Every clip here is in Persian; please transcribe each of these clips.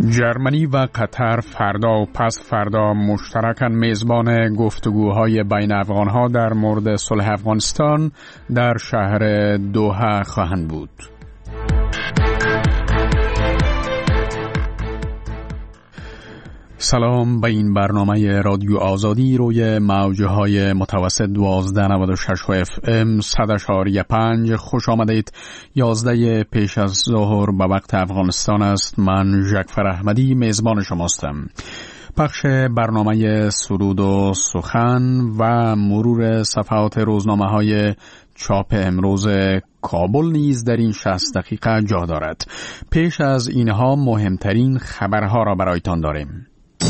جرمنی و قطر فردا و پس فردا مشترکاً میزبان گفتگوهای بین افغانها در مورد صلح افغانستان در شهر دوحه خواهند بود. سلام به این برنامه رادیو آزادی روی موجهای متوسط 1296 FM 100.5 خوش آمدید. 11 پیش از ظهر به وقت افغانستان است. من جعفر احمدی میزبان شماستم. پخش برنامه سرود و سخن و مرور صفحات روزنامه‌های چاپ امروز کابل نیز در این 60 دقیقه جا دارد. پیش از اینها مهمترین خبرها را برایتان داریم.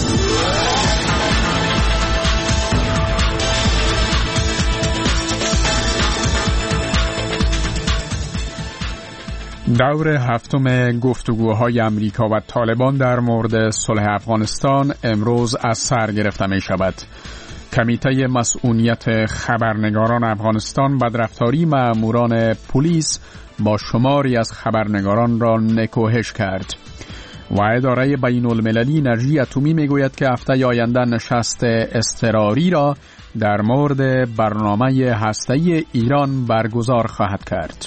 دور هفتم گفتگوهای امریکا و طالبان در مورد صلح افغانستان امروز از سر گرفته می شود. کمیته مسئولیت خبرنگاران افغانستان بدرفتاری ماموران پلیس با شماری از خبرنگاران را نکوهش کرد. و اداره بین المللی انرژی اتمی می گوید که هفته آینده نشست اضطراری را در مورد برنامه هسته‌ای ایران برگزار خواهد کرد.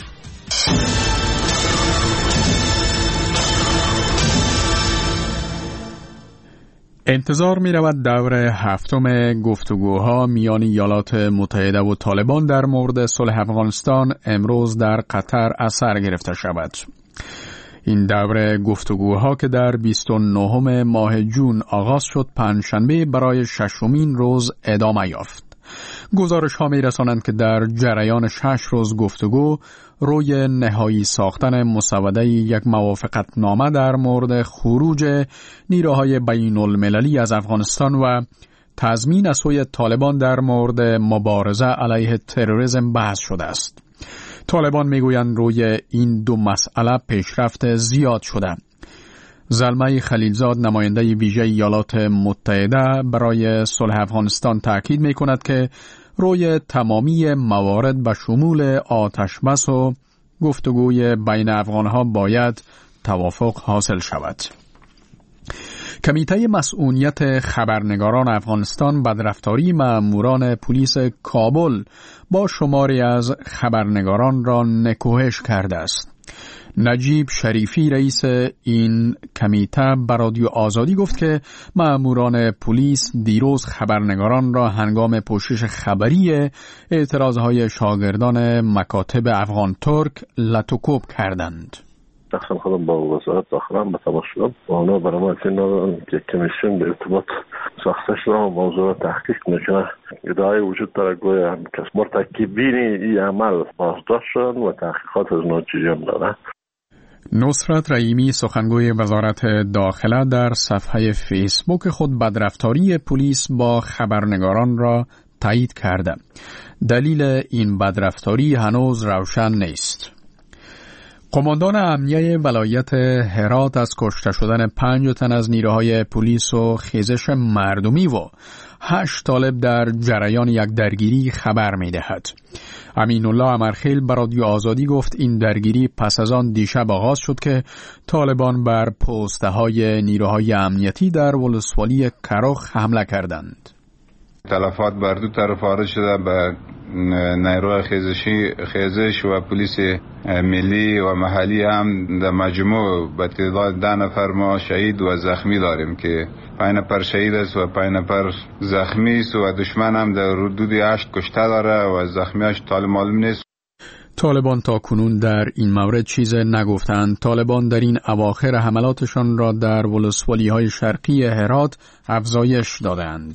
انتظار می رود دور هفتم گفتگوها میان ایالات متحده و طالبان در مورد صلح افغانستان امروز در قطر از سر گرفته شود. این دور گفتگوها که در 29 ماه جون آغاز شد پنجشنبه برای ششمین روز ادامه یافت. گزارش ها می رسانند که در جریان 6 روز گفتگو روی نهایی ساختن مسوده یک موافقت نامه در مورد خروج نیروهای بین المللی از افغانستان و تضمین از سوی طالبان در مورد مبارزه علیه تروریسم بحث شده است. طالبان میگویند روی این دو مسئله پیشرفت زیاد شده. زلمه خلیلزاد نماینده ویژه ایالات متحده برای صلح افغانستان تاکید میکند که روی تمامی موارد به شمول آتش بس و گفتگوی بین افغانها باید توافق حاصل شود. کمیته مسئولیت خبرنگاران افغانستان بدرفتاری ماموران پلیس کابل با شماری از خبرنگاران را نکوهش کرده است. نجیب شریفی رئیس این کمیته به رادیو آزادی گفت که ماموران پلیس دیروز خبرنگاران را هنگام پوشش خبری اعتراضهای شاگردان مکاتب افغان ترک لطوکوب کردند. شخصا خودم با وزارت داخله به تماس شدم و اونا برای ما اطلاع دادن که کمیسیون به ارتباط ساخته شده و موضوع را تحقیق میکنه. ادعای وجود داره گویا که مرتکبین این عمل بازداشت شدن و تحقیقات از اونا جریان داره. نصرت رحیمی سخنگوی وزارت داخله در صفحه فیسبوک خود بدرفتاری پلیس با خبرنگاران را تایید کرده. دلیل این بدرفتاری هنوز روشن نیست. قماندان امنیه ولایت هرات از کشته شدن 5 تن از نیروهای پلیس و خیزش مردمی و 8 طالب در جریان یک درگیری خبر می دهد. امین الله امرخیل به رادیو آزادی گفت این درگیری پس از آن دیشب آغاز شد که طالبان بر پسته های نیروهای امنیتی در ولسوالی کرخ حمله کردند. تلفات بر دو طرف وارد شده به نیروهای خیزش و پلیس ملی و محلی هم در مجموع به تعداد 10 نفر ما شهید و زخمی داریم که 5 نفر شهید است و 5 نفر زخمی است و دشمن هم در حدود 8 کشته داره و زخمیاش تا معلوم نیست. طالبان تا کنون در این مورد چیز نگفتند. طالبان در این اواخر حملاتشان را در ولسوالی‌های شرقی هرات افزایش دادند.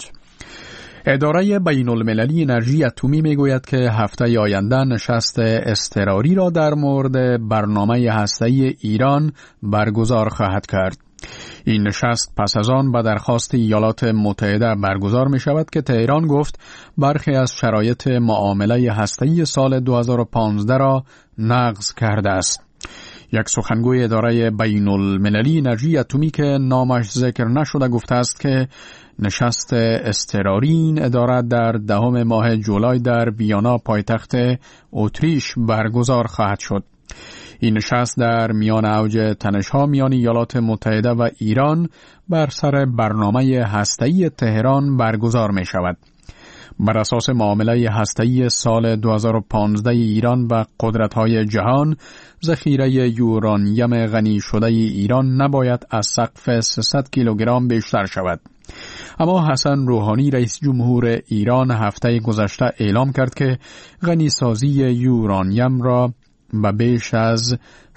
اداره بین المللی انرژی اتمی می گوید که هفته آینده نشست اضطراری را در مورد برنامه هسته‌ای ایران برگزار خواهد کرد. این نشست پس از آن به درخواست ایالات متحده برگزار می شود که تهران گفت برخی از شرایط معامله هسته‌ای سال 2015 را نقض کرده است. یک سخنگوی اداره بین المللی انرژی اتمی که نامش ذکر نشده گفته است که نشست اضطراری این اداره در 10 ماه جولای در ویانا پایتخت اتریش برگزار خواهد شد. این نشست در میان اوج تنش‌ها میان ایالات متحده و ایران بر سر برنامه هسته‌ای تهران برگزار می شود. بر اساس معامله هسته‌ای سال 2015 ایران و قدرت‌های جهان، ذخیره یورانیم غنی شده ایران نباید از سقف 300 کیلوگرم بیشتر شود. اما حسن روحانی رئیس جمهور ایران هفته گذشته اعلام کرد که غنیسازی یورانیم را به بیش از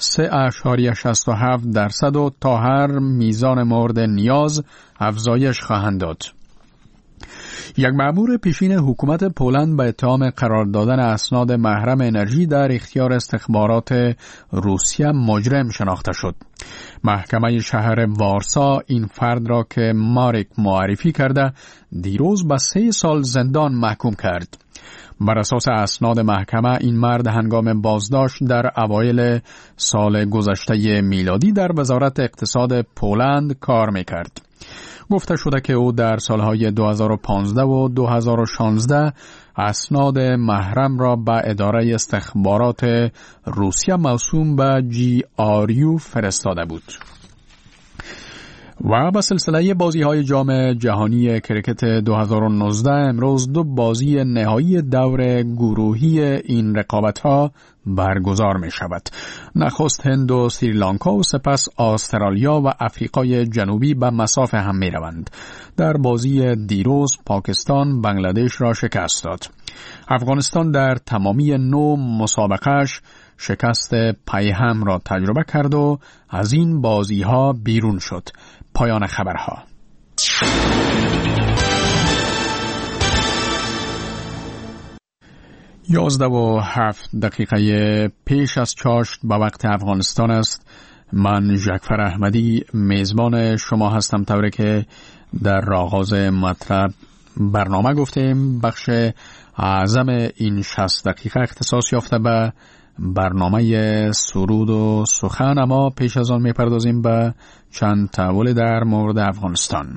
3.67% و تا هر میزان مورد نیاز افزایش خواهند داد. یک مأمور پیشین حکومت پولند به اتهام قرار دادن اسناد محرم انرژی در اختیار استخبارات روسیه مجرم شناخته شد. محکمه شهر وارسا این فرد را که مارک معرفی کرده دیروز به 3 سال زندان محکوم کرد. بر اساس اسناد محکمه این مرد هنگام بازداشت در اوایل سال گذشته میلادی در وزارت اقتصاد پولند کار میکرد. گفته شده که او در سالهای 2015 و 2016 اسناد محرم را به اداره استخبارات روسیه موسوم به GRU فرستاده بود. و به سلسله بازی‌های جام جهانی کرکت 2019 امروز 2 بازی نهایی دور گروهی این رقابت‌ها برگزار می شود. نخست هند و سریلانکا و سپس استرالیا و آفریقای جنوبی به مساف هم می روند. در بازی دیروز پاکستان بنگلادش را شکست داد. افغانستان در تمامی 9 مسابقهش شکست پیهم را تجربه کرد و از این بازی‌ها بیرون شد. پایان خبرها. 11:07 پیش از چاشت به وقت افغانستان است. من جعفر احمدی میزبان شما هستم. طوری که در آغاز مطلب برنامه گفتیم، بخش اعظم این 60 دقیقه اختصاص یافته به برنامه سرود و سخن، اما پیش از آن میپردازیم به چند تحول در مورد افغانستان.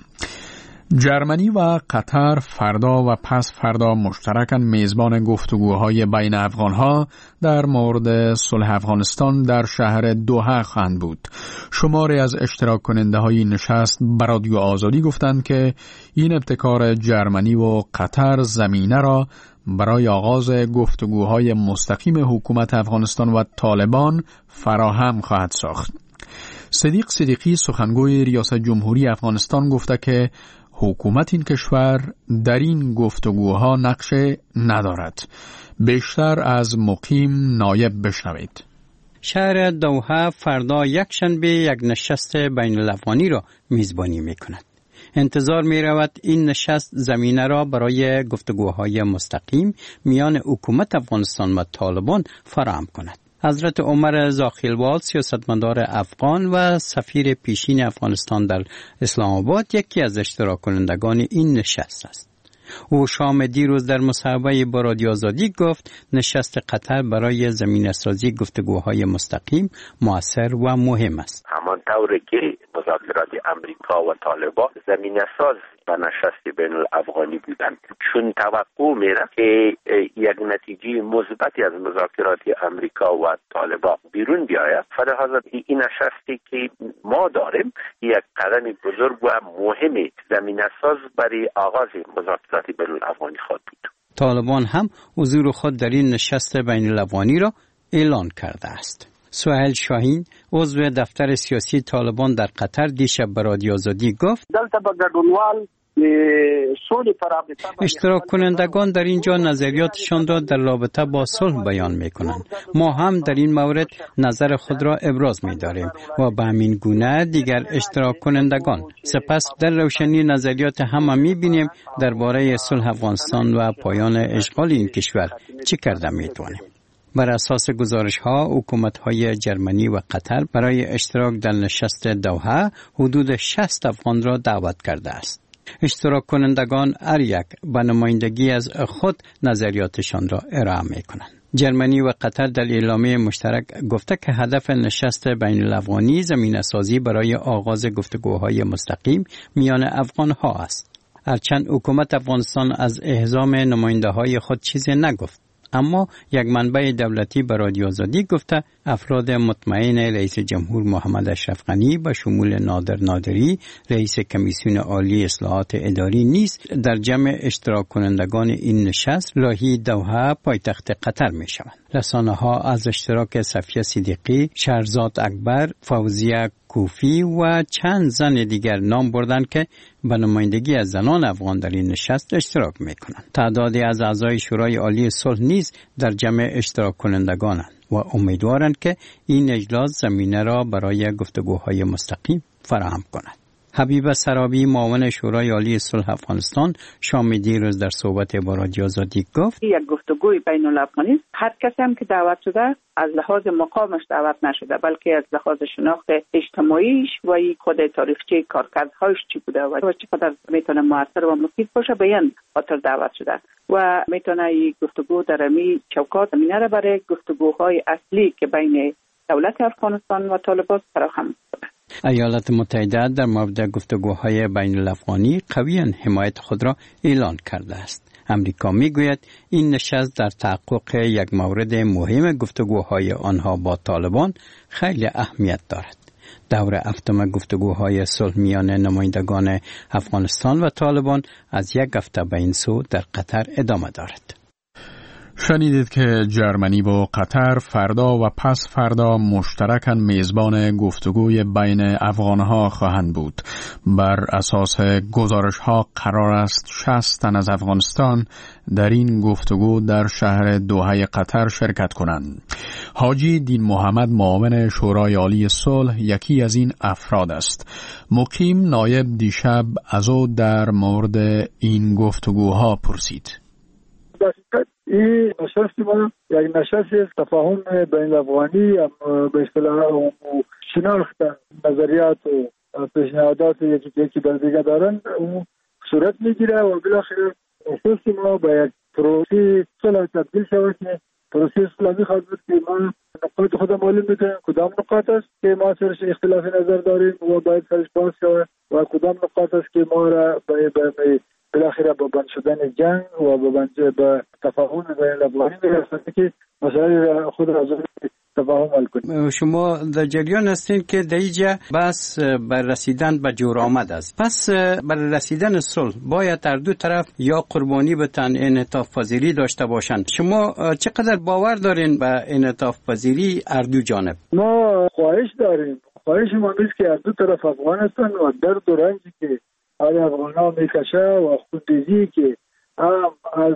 جرمنی و قطر فردا و پس فردا مشترکاً میزبان گفتگوهای بین افغانها در مورد صلح افغانستان در شهر دوحه خواهند بود. شماری از اشتراک کننده های نشست به رادیو آزادی گفتند که این ابتکار جرمنی و قطر زمینه را برای آغاز گفتگوهای مستقیم حکومت افغانستان و طالبان فراهم خواهد ساخت. صدیق صدیقی سخنگوی ریاست جمهوری افغانستان گفته که حکومت این کشور در این گفتگوها نقش ندارد. بیشتر از مقیم نایب بشنوید. شهر دوحه فردا یکشنبه یک نشست بین الافغانی را میزبانی میکند. انتظار می رود این نشست زمینه را برای گفتگوهای مستقیم میان حکومت افغانستان و طالبان فراهم کند. حضرت عمر زاخیلوال سیاستمدار افغان و سفیر پیشین افغانستان در اسلام آباد یکی از اشتراک کنندگان این نشست است. او شام دیروز در مصاحبه با رادیو آزادی گفت نشست قطر برای زمینه‌سازی گفتگوهای مستقیم مؤثر و مهم است. همان طوری که مذاکرات امریکا و طالبان زمینه‌ساز و نشست بین الافغانی بودند، چون توقع میره که یک نتیجه مثبتی از مذاکرات امریکا و طالبان بیرون بیاید، فلذا این نشستی که ما داریم یک قدم بزرگ و مهم زمینه‌ساز برای آغاز مذاکرات بین الافغانی خواهد بود. طالبان هم حضور خود در این نشست بین الافغانی را اعلان کرده است. سهیل شاهین عضو دفتر سیاسی طالبان در قطر دیشب به رادیو آزادی گفت اشتراک کنندگان در اینجا نظریاتشان را در رابطه با صلح بیان می کنند. ما هم در این مورد نظر خود را ابراز می داریم و به همین گونه دیگر اشتراک کنندگان. سپس در روشنی نظریات همه می بینیم درباره صلح افغانستان و پایان اشغال این کشور چه کرده می توانیم. بر اساس گزارش‌ها حکومت‌های جرمنی و قطر برای اشتراک در نشست دوحه حدود 60 افغان را دعوت کرده است. اشتراک کنندگان هر یک به نمایندگی از خود نظریاتشان را ارائه می‌کنند. جرمنی و قطر در اعلامیه مشترک گفته که هدف نشست بین الافغانی زمینه‌سازی برای آغاز گفتگوهای مستقیم میان افغان‌ها است. هرچند حکومت افغانستان از اعزام نماینده‌های خود چیزی نگفت، اما یک منبع دولتی به رادیو آزادی گفته افراد مطمئن رئیس جمهور محمد اشرف غنی به شمول نادر نادری رئیس کمیسیون عالی اصلاحات اداری نیز در جمع اشتراک کنندگان این نشست لاهی دوحه پایتخت قطر می شوند. رسانه ها از اشتراک صفیه صدیقی، شهرزاد اکبر، فوزیه کوفی و چند زن دیگر نام بردند که به نمایندگی از زنان افغان در این نشست اشتراک می کنند. تعدادی از اعضای شورای عالی صلح نیز در جمع اشتراک کنندگانند و امیدوارند که این اجلاس زمینه را برای گفتگوهای مستقیم فراهم کند. حبیب سرابی معاون شورای عالی صلح افغانستان شام دیروز در صحبت با رادیو آزادی گفت یک گفتگوی بین الافغانی هر کسی هم که دعوت شده از لحاظ مقامش دعوت نشده بلکه از لحاظ شناخت اجتماعیش و این کد تاریخچه کارکردهایش چی بوده و چقدر میتونه موثر و مفید باشه به این خاطر دعوت شده و میتونه این گفتگو در امی چوکات زمینه را برای گفتگوهای اصلی که بین دولت افغانستان و طالبان فراهم کنه. ایالات متحده در مورد گفتگوهای بین الافغانی قویاً حمایت خود را اعلان کرده است. امریکا میگوید این نشست در تحقق یک مورد مهم گفتگوهای آنها با طالبان خیلی اهمیت دارد. دور هفتم گفتگوهای صلح میان نمایندگان افغانستان و طالبان از یک هفته به این سو در قطر ادامه دارد. شنیدید که جرمنی و قطر فردا و پس فردا مشترکاً میزبان گفتگوی بین افغانها خواهند بود. بر اساس گزارش‌ها قرار است 60 تن از افغانستان در این گفتگو در شهر دوحه قطر شرکت کنند. حاجی دین محمد معاون شورای عالی صلح یکی از این افراد است. مقیم نایب دیشب از او در مورد این گفتگوها پرسید. این نشست ما یک نشست تفاهم بین افغانی به اصطلاح شناخت نظریات و پیشنهادات یکی در دیگه دارن اون صورت میگیره و بالاخره نشست ما با یک پروسه صلح تبدیل شود که پروسه صلحی خواهد بود که ما نقاط خود معلوم میکنیم کدام نقاط است که ما سرش اختلاف نظر داریم و باید سرش باز شود و کدام نقاط است که ما را بالاخره با بند شدن جنگ و با تفاهم بین افغانی برسند که مسائل خود را تفاهم حل کنیم. شما در جریان هستین که در اینجا بس بر رسیدن به جور آمد است. پس بر رسیدن صلح باید هر دو طرف یا قربانی بتن انعطاف پذیری داشته باشند. شما چقدر باور دارین به انعطاف پذیری هر دو جانب؟ ما خواهش داریم. خواهش ما نیست که هر دو طرف افغان هستند و درد و رنجی که افغان ها میکشه و خودریزی که هم از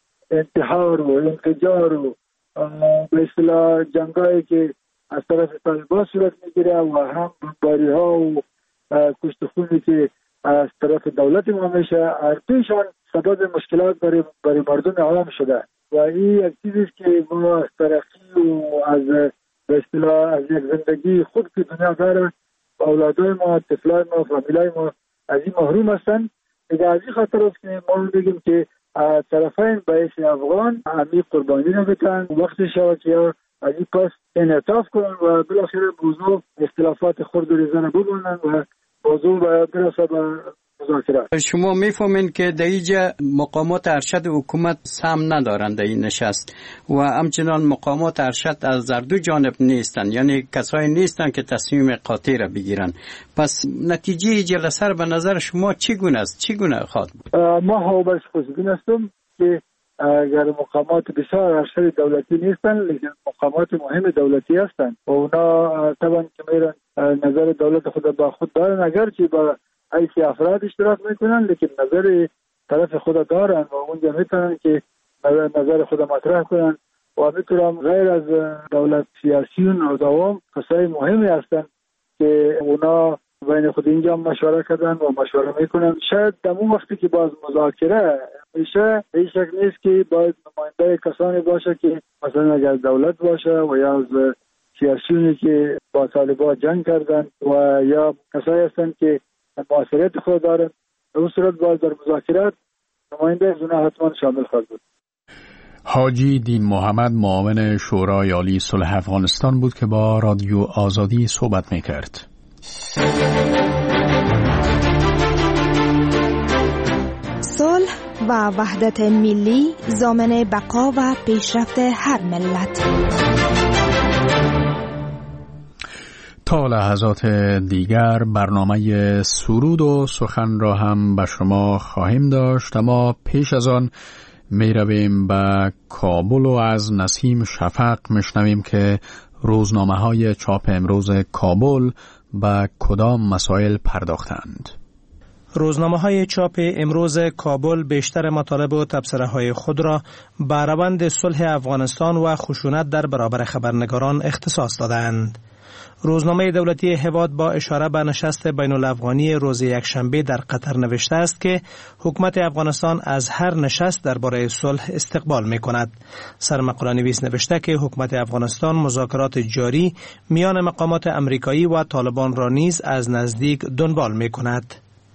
انتحار و انفجار و به اصطلاح جنگایی که از طرف طالبان صورت میگیره و هم بمباری ها و کشت خونی که از طرف دولت ما میشه هر دویشان سبب مشکلات برای مردم عام شده و این یک چیزی است که ما از ترقی و از به اصطلاح از یک زندگی خوب که دنیا داره اولادای ما، طفلای ما، فامیلای ما از این محروم هستن. دیگه از این خاطر است که ما بگیم که طرفین باید افغان همی قربانی رو بتن وقتی شود که از این پس انعطاف کنن و بالاخره موضوع اختلافات خرد و ریزه رو ببینن و موضوع باید برسه به مذاکرات. شما میفهمین که در اینجا مقامات ارشد حکومت سهم ندارند در این نشست و همچنان مقامات ارشد از هر دو جانب نیستن، یعنی کسایی نیستن که تصمیم قاطع را بگیرن. پس نتیجه جلسه به نظر شما چگونه است؟ چگونه خواهد بود؟ ما حاضر خوشبین هستم که اگر مقامات بسیار ارشد دولتی نیستن لیکن مقامات مهم دولتی هستن و اونا طبعا که میرن نظر دولت خود با خود دارن اگرچه با ایسی افراد اشتراک میکنن لیکن نظر طرف خود دارن و اونجا میتونن که نظر خود مطرح کنن و میتونن غیر از دولت سیاسیون و دوام کسای مهمی هستن که اونا بین خود اینجا مشوره کردن و مشوره میکنن. شاید در اون وقتی که باز مذاکره میشه هیچ شک نیست که باید نماینده کسانی باشه که مثلا اگر دولت باشه و یا از سیاسیونی که با طالبان جنگ کردن و یا کسایی هستن که موثریت خود دارن. در اون صورت باز در مذاکرات نماینده از اونها حتما شامل خواهد بود. حاجی دین محمد معاون شورای عالی صلح افغانستان بود که با رادیو آزادی صحبت میکرد. صلح و وحدت ملی ضامن بقا و پیشرفت هر ملت. تا لحظات دیگر برنامه سرود و سخن را هم به شما خواهیم داشت، اما پیش از آن می رویم به کابل و از نسیم شفق میشنویم که روزنامه های چاپ امروز کابل به کدام مسائل پرداختند. روزنامه های چاپ امروز کابل بیشتر مطالب و تبصره های خود را به روند صلح افغانستان و خشونت در برابر خبرنگاران اختصاص دادند. روزنامه دولتی هواد با اشاره به نشست بین الافغانی روز یکشنبه در قطر نوشته است که حکومت افغانستان از هر نشست درباره صلح استقبال می کند. سرمقاله نویس نوشته که حکومت افغانستان مذاکرات جاری میان مقامات امریکایی و طالبان را نیز از نزدیک دنبال می کند.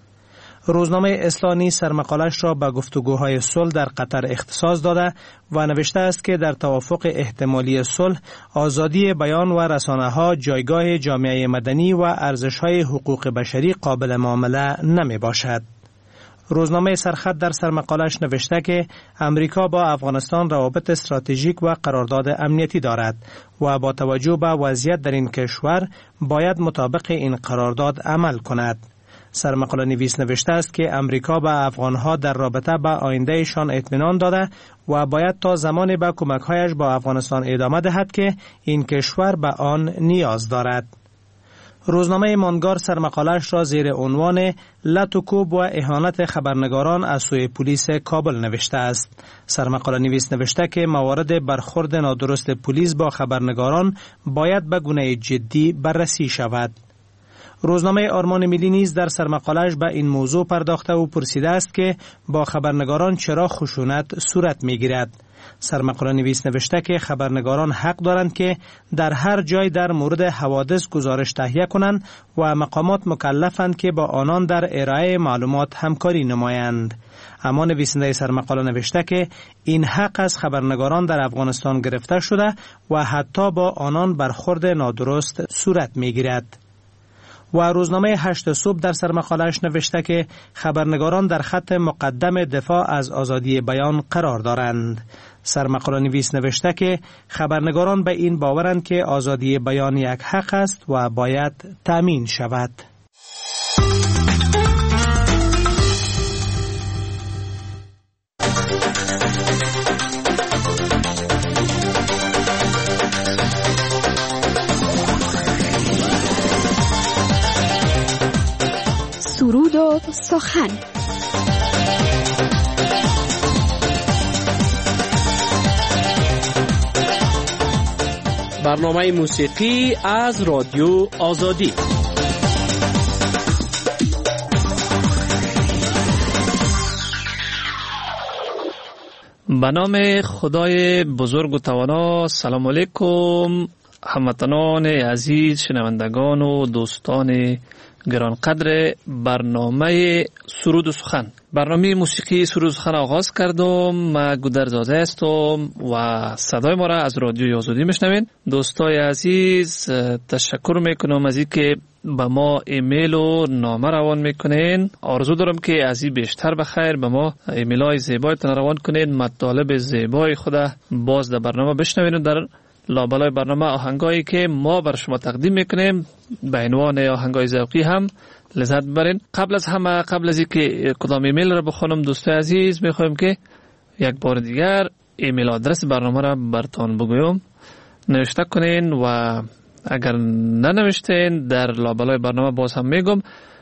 روزنامه اصلاحی سرمقالش را به گفتگوهای صلح در قطر اختصاص داده و نوشته است که در توافق احتمالی صلح آزادی بیان و رسانه‌ها جایگاه جامعه مدنی و ارزش‌های حقوق بشری قابل معامله نمی باشد. روزنامه سرخط در سرمقالش نوشته که امریکا با افغانستان روابط استراتژیک و قرارداد امنیتی دارد و با توجه به وضعیت در این کشور باید مطابق این قرارداد عمل کند. سرمقاله نویس نوشته است که امریکا به افغانها در رابطه با آیندهشان اطمینان داده و باید تا زمانی به کمک‌هایش با افغانستان ادامه دهد که این کشور به آن نیاز دارد. روزنامه مانگار سرمقاله‌اش را زیر عنوان لطوکوب و اهانت خبرنگاران از سوی پلیس کابل نوشته است. سرمقاله نویس نوشته که موارد برخورد نادرست پلیس با خبرنگاران باید به گونه جدی بررسی شود. روزنامه آرمان ملی نیز در سرمقاله‌اش به این موضوع پرداخته و پرسیده است که با خبرنگاران چرا خشونت صورت می‌گیرد. سرمقاله نویس نوشته که خبرنگاران حق دارند که در هر جای در مورد حوادث گزارش تهیه کنند و مقامات مکلفند که با آنان در ارائه معلومات همکاری نمایند. اما نویسنده سرمقاله نوشته که این حق از خبرنگاران در افغانستان گرفته شده و حتی با آنان برخورد نادرست صورت می‌گیرد. و روزنامه 8 صبح در سرمقاله‌اش نوشته که خبرنگاران در خط مقدم دفاع از آزادی بیان قرار دارند. سرمقاله نویس نوشته که خبرنگاران به این باورند که آزادی بیان یک حق است و باید تأمین شود. سرود و سخن. برنامه موسیقی از رادیو آزادی. به نام خدای بزرگ و توانا. سلام علیکم هموطنان عزیز، شنوندگان و دوستان گران قدر برنامه سرود و سخن. برنامه موسیقی سرود و سخن آغاز کردم. من گودرزاده هستم و صدای ما را از رادیوی آزادی میشنوین. دوستای عزیز، تشکر میکنم از اینکه به ما ایمیل و نامه روان میکنین. آرزو دارم که از این بیشتر بخیر به ما ایمیل های زیبایتان روان کنین، مطالب زیبای خود باز در برنامه بشنوین و در لابلای برنامه آهنگایی که ما بر شما تقدیم میکنیم به عنوان آهنگای ذوقی هم لذت ببرین. قبل از اینکه کدام ایمیل را بخونم دوستای عزیز، میخوایم که یک بار دیگر ایمیل آدرس برنامه را براتون بگویم. نوشته کنین و اگر ننوشتین در لابلای برنامه باز هم میگم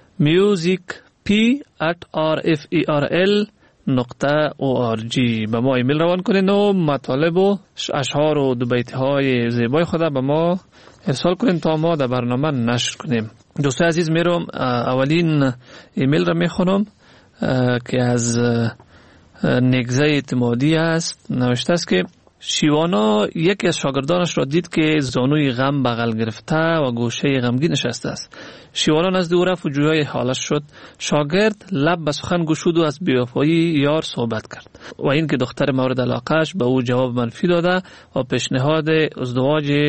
musicp@referl.org به ما ایمیل روان کنین و مطالب و اشعار و دو بیت های زیبای خود به ما ارسال کنین تا ما در برنامه نشر کنیم. دوستای عزیز، میرم اولین ایمیل را میخونم که از نگزه اعتمادی است. نوشته است که شیوانا یکی از شاگردانش را دید که زانوی غم بغل گرفته و گوشه غمگین نشسته است. شیوانا نزد او رفت و جویای حالش شد. شاگرد لب به سخن گشود و از بی‌وفایی یار صحبت کرد و این که دختر مورد علاقهش به او جواب منفی داده و پیشنهاد ازدواج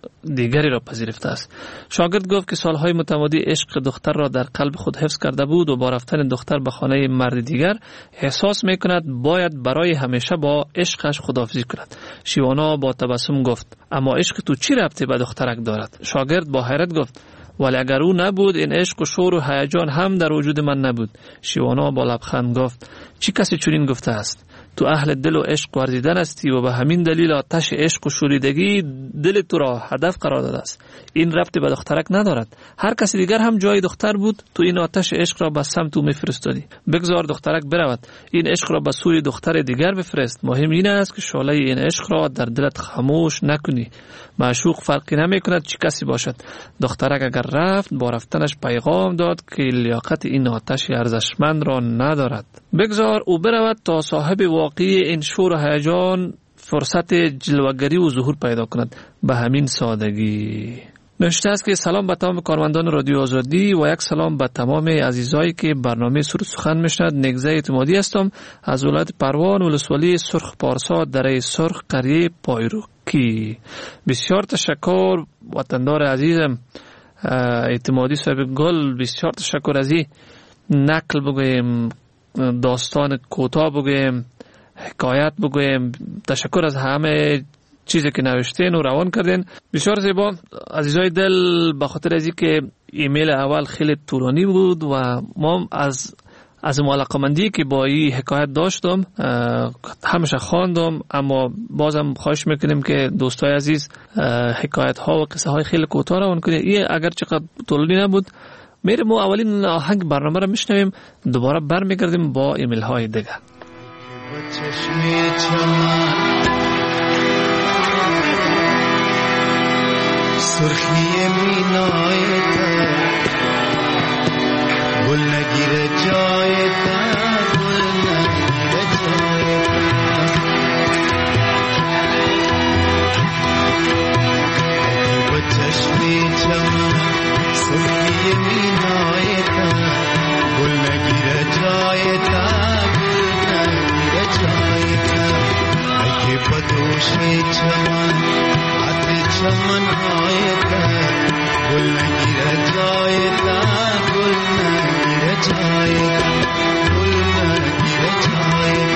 دیگری را پذیرفته است. شاگرد گفت که سالهای متمادی عشق دختر را در قلب خود حفظ کرده بود و با رفتن دختر به خانه مرد دیگر احساس میکند باید برای همیشه با عشقش خداحافظی کند. شیوانا با تبسم گفت اما عشق تو چی ربطی به دخترک دارد؟ شاگرد با حیرت گفت ولی اگر او نبود این عشق و شور و هیجان هم در وجود من نبود. شیوانا با لبخند گفت چی کسی چنین گفته است؟ تو اهل دل و عشق ورزیدن استی و به همین دلیل آتش عشق و شوریدگی دل تو را هدف قرار داده است. این ربطی به دخترک ندارد. هر کسی دیگر هم جای دختر بود تو این آتش عشق را به سمت او میفرستادی. بگذار دخترک برود، این عشق را به سوی دختر دیگر بفرست. مهم این است که شعله این عشق را در دلت خاموش نکنی. معشوق فرقی نمی کند چی کسی باشد. دخترک اگر رفت با رفتنش پیغام داد که لیاقت این آتش ارزشمند را ندارد. بگذار او برود تا صاحب واقعی این شور و هیجان فرصت جلوگری و ظهور پیدا کند. به همین سادگی. نوشته است که سلام به تمام کارمندان رادیو آزادی و یک سلام به تمام عزیزایی که برنامه سرود سخن میشنند. نگزه اعتمادی هستم از ولایت پروان ولسوالی سرخ پارسا دره سرخ قریه پایروکی. بسیار تشکر وطندار عزیزم اعتمادی صاحب گل. بسیار تشکر از این نقل بگویم، داستان کوتاه بگویم، حکایت بگویم. تشکر از همه چیزی که نوشتین و روان کردین. بسیار زیبا عزیزای دل. به خاطر از اینکه ایمیل اول خیلی طولانی بود و ما از علاقه‌مندی که با این حکایت داشتم همیشه خواندم، اما بازم خواهش میکنیم که دوستای عزیز حکایت ها و قصه های خیلی کوتاه روان کنید. این اگر چقدر طولانی نبود میریم و اولین آهنگ برنامه را میشنویم، دوباره برمیگردیم با ایمیل های دیگه. سرخی مینای گل نگیره جای گل نگیره جای با چشمی چمن سرخی مینای گل نگیره جای گل نگیره جای اگه با دوشی چمن چمن های گل نگیره جای گل نگیره جای گل نگیره جای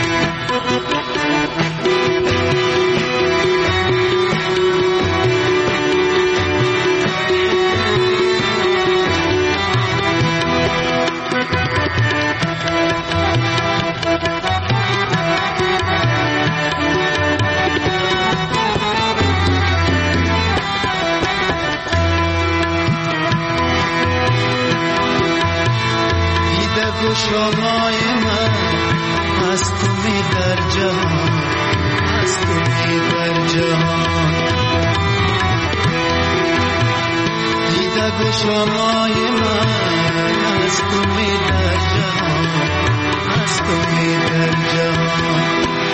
شمای من از تو می در جهان، از تو می در جهان دیده گو شمای من از تو می در جهان، از تو می در جهان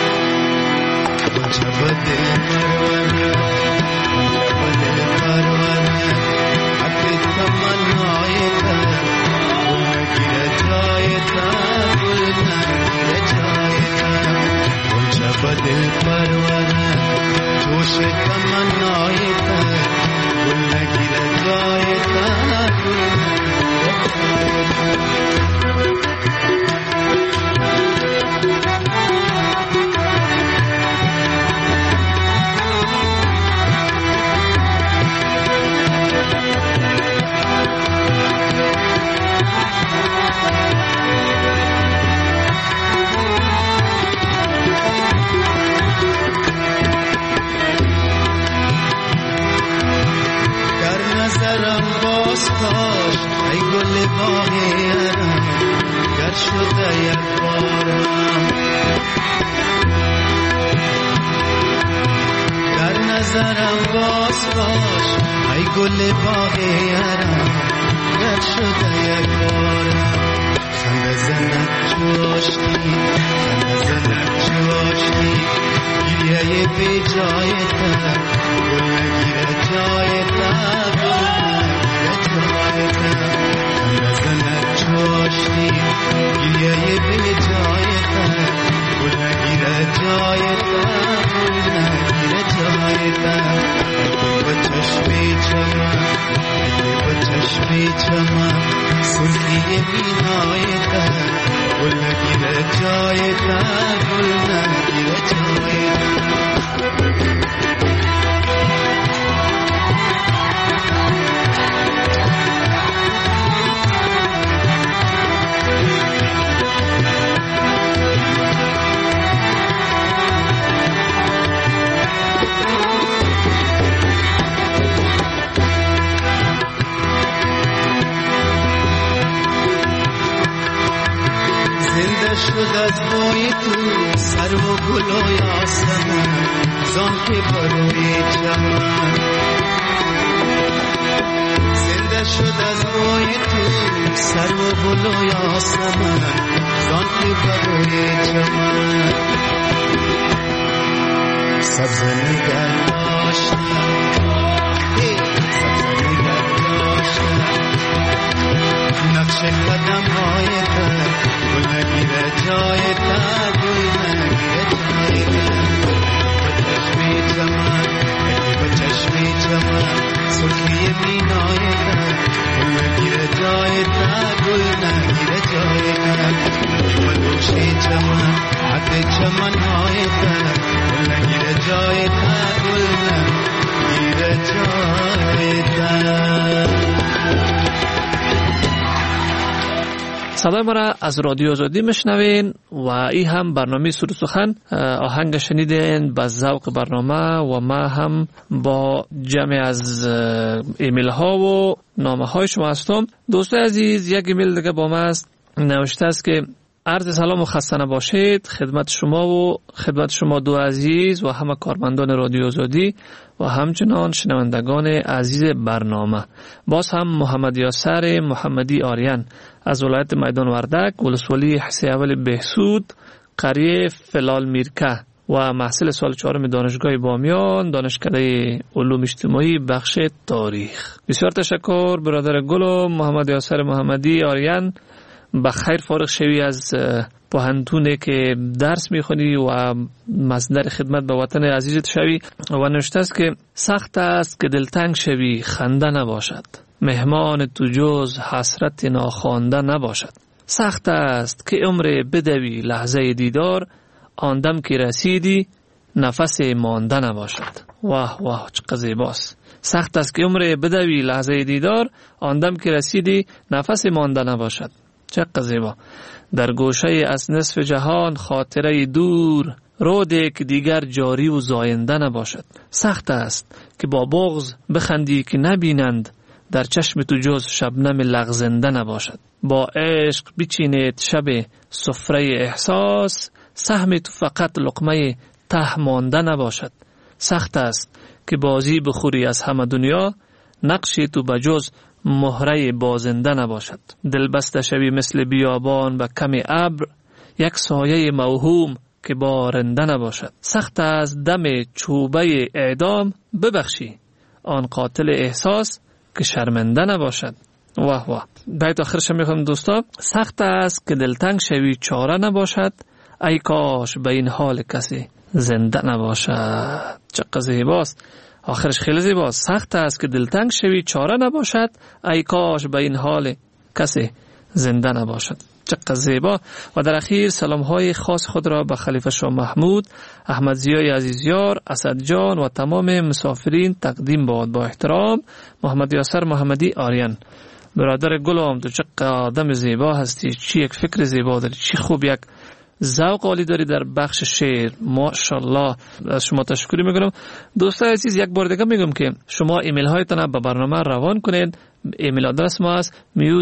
گلچه به دل پرونه، گلچه به دل پرونه حق تمنای گل نگیره جای گل نگیره جای گلچه به دل پرونه جوش تمنای گل نگیره جای گل نگیره کاش ای گل باغیرم گر شده یک بارم در نظرم باز کاش ای گل باغیرم گر شده یک بارم خنده زنک جوشتی خنده زنک جوشتی گریه بی جای تر گل نگیره جای تر نزنت جاشتی گریه به جای تر گل نگیره جای تر گل نگیره جای جای در با چشمی چمن با چشمی چمن سرخی مینای در گل نگیره جای در گل نگیره جای در شد از بوی تو سر و گل و یاسمن زان که بروی چمن زنده شد از بوی تو سر و گل و یاسمن زان که بروی چمن سبز نگر داشتم سبز نگر داشتم نقش قدم های در گل نگیره جای در گل نگیره جای در با چشمی چمن با چشمی چمن سرخی مینای در گل نگیره جای در گل نگیره جای در با دوشی چمن حد چمن های در گل نگیره جای در گل نگیره جای در. صدای ما را از رادیو آزادی میشنوین و این هم برنامه سر و سخن. آهنگ شنیدین با ذوق برنامه و ما هم با جمع از ایمیل ها و نامه های شما هستم. دوستای عزیز، یک ایمیل دیگه با ما است، نوشته است که عرض سلام و خسته نباشید خدمت شما و خدمت شما دو عزیز و همه کارمندان رادیو آزادی و همچنان شنوندگان عزیز برنامه. باز هم محمد یاسر محمدی آریان از ولایت میدان وردک، ولسوالی حسی اول بهسود، قریه فلال میرکه و محصل سال 4 دانشگاه بامیان، دانشکده علوم اجتماعی بخش تاریخ. بسیار تشکر برادر گل محمد یاسر محمدی آریان. بخیر فارغ شوی از پوهنتونه که درس میخونی و مصدر خدمت به وطن عزیزت شوی. و نوشته است که سخت است که دلتنگ شوی خنده نباشد، مهمان تو جز حسرت ناخوانده نباشد. سخت است که عمر بدوی لحظه دیدار، آندم که رسیدی نفس مانده نباشد. واه واه چقدر زیباست. سخت است که عمر بدوی لحظه دیدار، آندم که رسیدی نفس مانده نباشد. چقدر زیبا. در گوشه از نصف جهان خاطره دور، روده که دیگر جاری و زاینده نباشد. سخت است که با بغض بخندی که نبینند، در چشم تو جز شبنم لغزنده نباشد. با عشق بچینید شب سفره احساس، سهم تو فقط لقمه ته مانده نباشد. سخت است که بازی بخوری از همه دنیا، نقشی تو بجز مهره بازنده نباشد. دل بسته شوی مثل بیابان به کم ابر، یک سایه موهوم که بارنده نباشد. سخت از دم چوبه اعدام ببخشی، آن قاتل احساس که شرمنده نباشد. واه واه. بیت آخرش میخوام دوستا. سخت است که دلتنگ شوی چاره نباشد، ای کاش به این حال کسی زنده نباشد. چقدر زیباست. آخرش خیلی زیباست. سخت است که دلتنگ شوی چاره نباشد، ای کاش به این حال کسی زنده نباشد. چقدر زیبا. و در اخیر سلام های خاص خود را به خلیفه شاه محمود، احمد ضیای عزیزیار، اسد جان و تمام مسافرین تقدیم باد. با احترام محمد یاسر محمدی آریان. برادر گلم، تو چقدر آدم زیبا هستی، چی یک فکر زیبا داری، چی خوب یک ذوق عالی داری در بخش شعر. ماشاءالله. از شما تشکر میکنم. دوستان عزیز، یک بار دیگه میگم که شما ایمیل هایتان به برنامه روان کنید. ایمیل آدرس ما است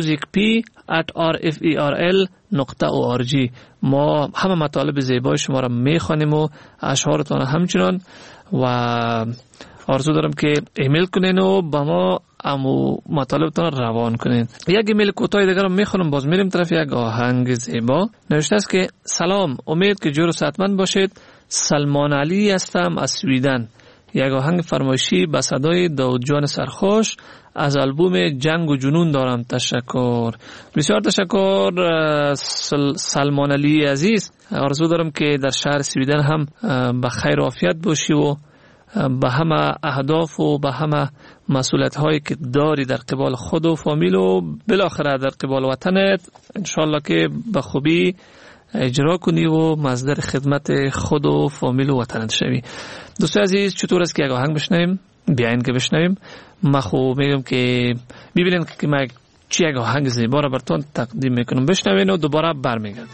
musicp@rferl.org. ما همه مطالب زیبای شما را میخوانیم و اشعارتان همچنان، و آرزو دارم که ایمیل کنین و با ما امو مطالبتان روان کنین. یک ایمیل کوتاه دیگر رو میخونم، باز میریم طرف یک آهنگ زیبا. نوشته است که سلام، امید که جور و صحتمند باشید. سلمان علی هستم از سویدن. یک آهنگ فرمایشی به صدای داود جان سرخوش از آلبوم جنگ و جنون دارم. تشکر، بسیار تشکر سلمان علی عزیز. آرزو دارم که در شهر سویدن هم به خیر و عافیت باشی و به همه اهداف و به همه مسئولیت هایی که داری در قبال خود و فامیل و بالاخره در قبال وطنت انشالله که به خوبی اجرا کنی و مصدر خدمت خود و فامیل و وطنت شوی. دوستان عزیز، چطور است که یک آهنگ بشنویم؟ بیاین که بشنویم. من خوب میگم که ببینین که من چی یک آهنگ زیبا را براتون تقدیم میکنم، بشنوین و دوباره برمیگردم.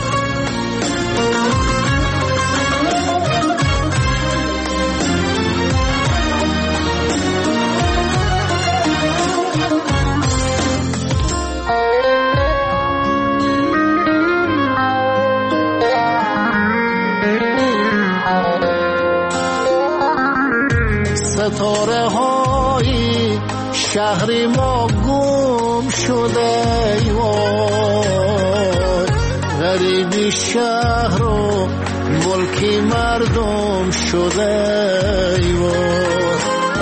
ستاره های شهر ما گم شده وای، غریبی شهر و ملکی مردم شده وای،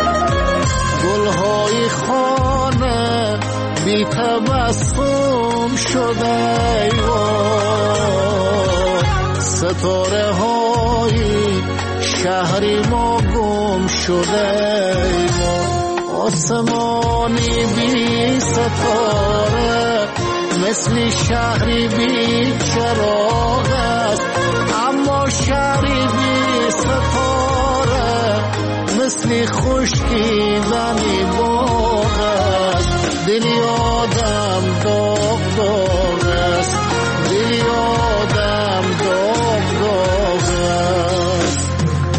گلهای خانه بی تبسم شده وای، ستاره های شهری ما گم شده آسمانی بی ستاره مثل شهری بی چراغ است، اما شهری بی ستاره مثل خشکیدنی باغ است، دلی آدم داغ داغ است، دلی آدم داغ داغ است.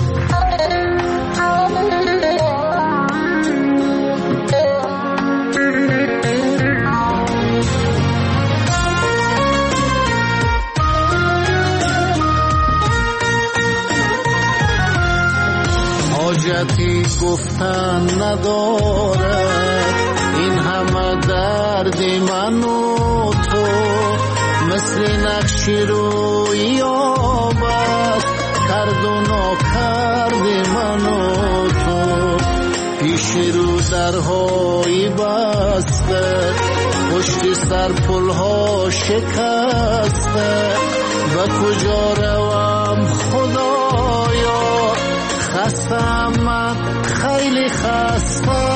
حاجتی گفتن ندارد این همه درد من و تو، مثل نقشی روی آبد کرد و ناکرد من و تو، پیش رو درهای بسته پشت سر پلها شکسته، به کجا روم خدایا خستم من خیلی خسته،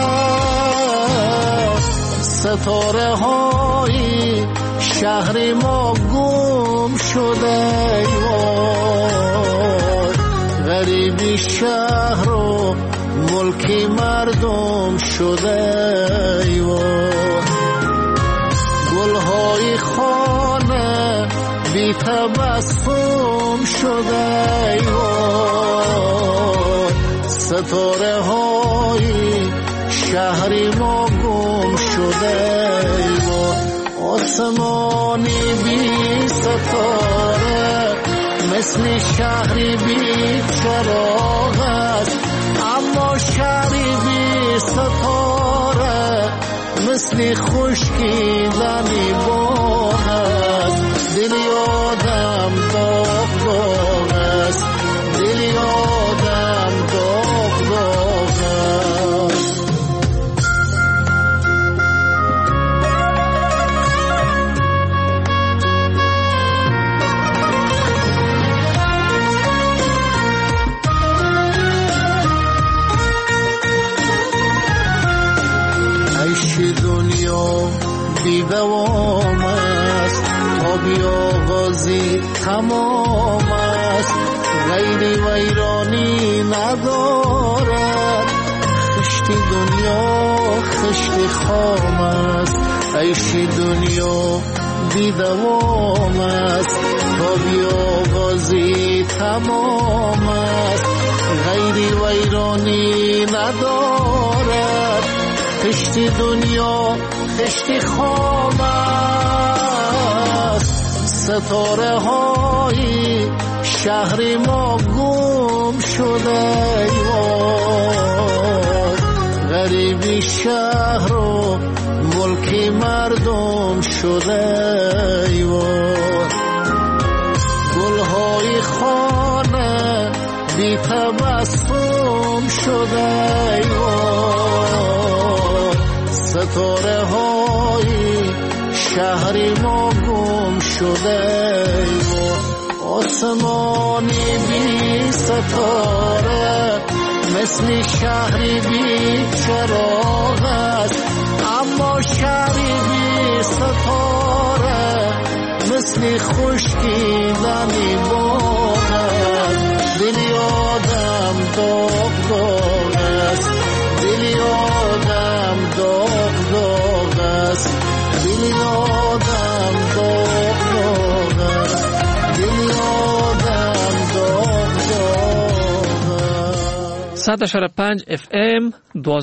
ستاره های شهر ما گم شده وای، غریبی شهر و ملکی مردم شده وای، گلهای خانه بی تبسم شده وای، ستاره های شهری ما گم شده وای، آسمانی بی ستاره مثل شهری بی چراغ است، اما شهری بی ستاره مثل خشکیدنی باغ است، دلی آدم داغ داغ است، دلی آدم داغ داغ است. دنیا بی دوام است، تا بی آغازی تمام است، غیری ویرانی ندارد، خشتی دنیا خشتی خام است، عیشی دنیا بی دوام است، تا بی آغازی تمام است، غیری ویرانی ندارد، خشتی دنیا خشتی خام است، ستاره های شهر ما گم شده وای، غریبی شهر و ملکی مردم شده وای، گلهای خانه بی تبسم شده وای، ستاره های شهری ما گم شده وای، آسمانی بی ستاره مثل شهری بی چراغ است، اما شهری بی ستاره مثل خشکیدنی باغ است. دلی آدم داغ داغ است، دلی آدم داغ داغ است، دلی آدم داغ داغ است، دلی آدم داغ داغ است. 100.5 FM